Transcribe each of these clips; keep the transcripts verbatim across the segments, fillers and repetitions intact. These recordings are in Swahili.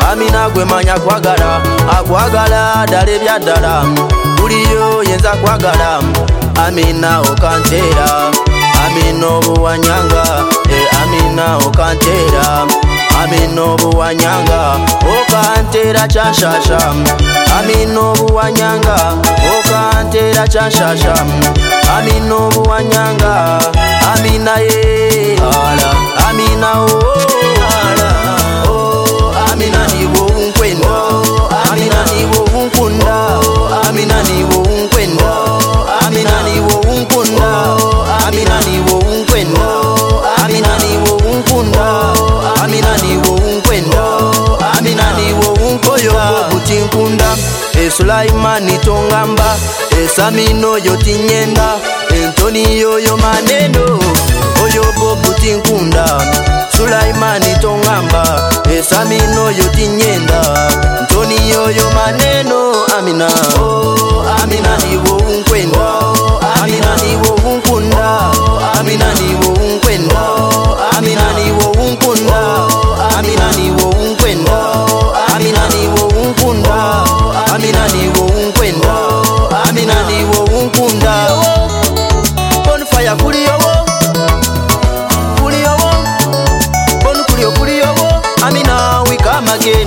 Amina gwe manya kwagala, akwagala dale byaddala. Buliyo yenza kwagala, Amina okantera. Amina obuwanyanga, e Amina okantera. Amina obuwanyanga, okantera chashasha. Amina obuwanyanga, okantera chashasha. Amina obuwanyanga, Amina ye ala, Amina o ala, oh Amina niwo unkwenda, Amina niwo unkunda, Amina niwo unkwenda, Amina niwo unkunda, Amina niwo unkwenda, Amina niwo unkunda, Amina niwo unkwenda, Amina niwo unkoyo butinkunda. E Sulaimani tongamba, e Samino yotinyenda, Entoni yoyo maneno, oyo butinkunda. Sulaimani tongamba, e Samino yotinyenda, Entoni yoyo maneno. Amina, oh Amina niwo unkwenda, Amina niwo unkunda, Amina niwo unkwenda, Amina niwo unkunda, Amina niwo unkwenda, Amina niwo unkunda, Amina niwo unkwenda, Amina niwo unkunda. Bonfire kuliyowo, kuliyowo, bon kuliyo kuliyowo. Amina we come again.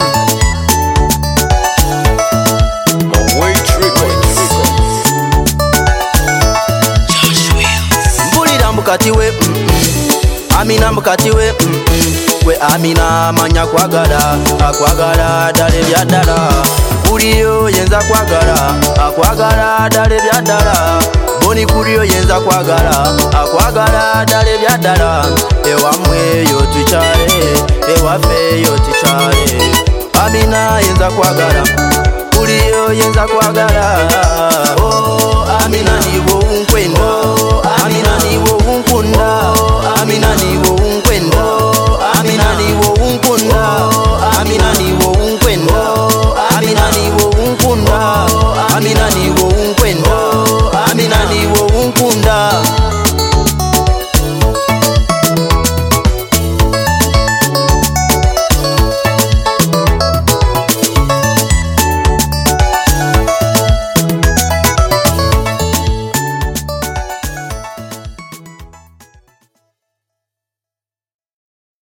Mbulira mukati we, mm -mm. Amina mukati we, mm -mm. We Amina manya kwagala, akwagala dale byaddala. Kuliyo yenza kwagala, akwagala dale byaddala. Boni kuliyo yenza kwagala, akwagala dale byaddala. Ewamwe yo tuchale, ewaffe yo tuchale. Amina yenza kwagala, kuliyo yenza kwagala, oh Amina niwo